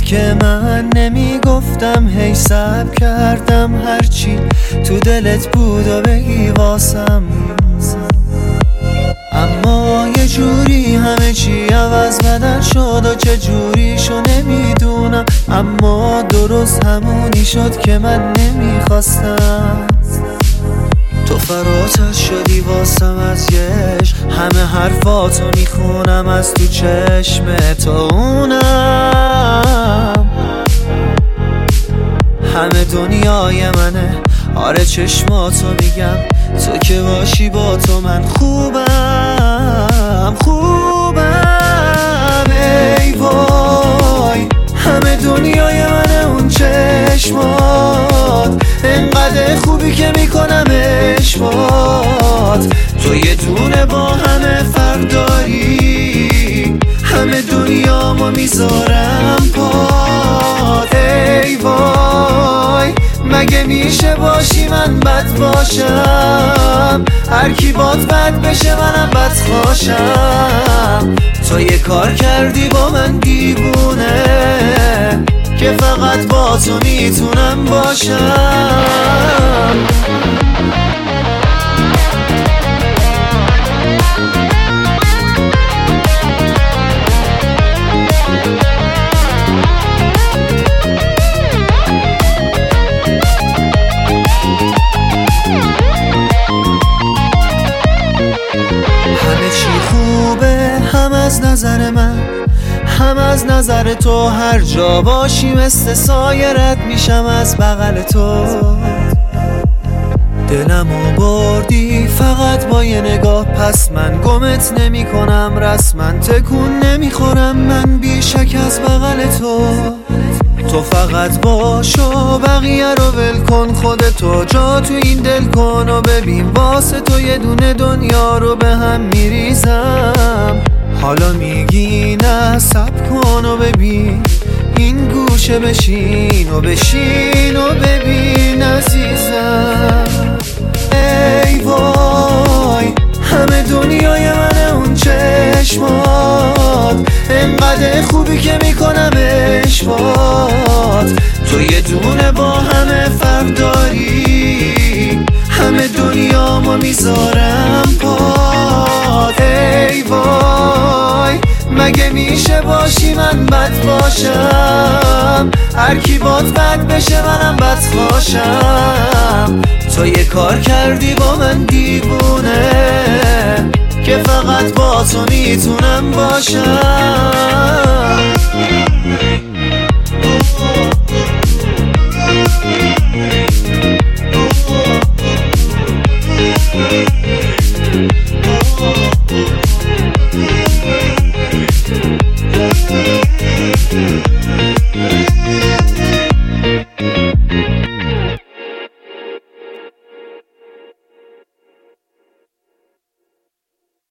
که من نمیگفتم، هی صبر کردم هرچی تو دلت بود و بگی واسم. اما یه جوری همه چی عوض بدل شد و چه جوریشو نمیدونم، اما درست همونی شد که من نمیخواستم. تو فراتر شدی واسم از یش، همه حرفاتو میخونم از تو چشم تو اونم. همه دنیای منه، آره چشماتو میگم، تو که باشی با تو من خوبم. ای وای همه دنیای منه اون چشمات، انقدر خوبی که میکنم اشبات. تو یه دونه با همه فرق داری، همه دنیامو میذارم پات. ای وای مگه میشه باشی من بد باشم، هر کی باد بد بشه منم بد خواشم. تو یه کار کردی با من دیوونه، که فقط با تو میتونم باشم. همه چی خوبه، هم از نظر من، هم از نظر تو. هر جا باشی مثل سایرت میشم از بغل تو. دلمو بردی فقط با یه نگاه، پس من گمت نمی کنم، رسما تکون نمیخورم من بیشک از بغل تو. تو فقط باش و بقیه رو ول کن، خودتو جا تو این دل کن و ببین واسه تو یه دونه دنیا رو به هم میریزم. حالا میگی نه صبر کن و ببین، این گوشه بشین و ببین عزیزم. ای وای همه دنیای منه اون چشمات، انقدر خوبی که میکنم اشبات. تو یه دونه با همه فرق داری، همه دنیامو میذارم پات. ای وای مگه میشه باشی من بد باشم، هر کی باد بد بشه منم بد خواشم. تو یه کار کردی با من دیوونه، که فقط با تو میتونم باشم.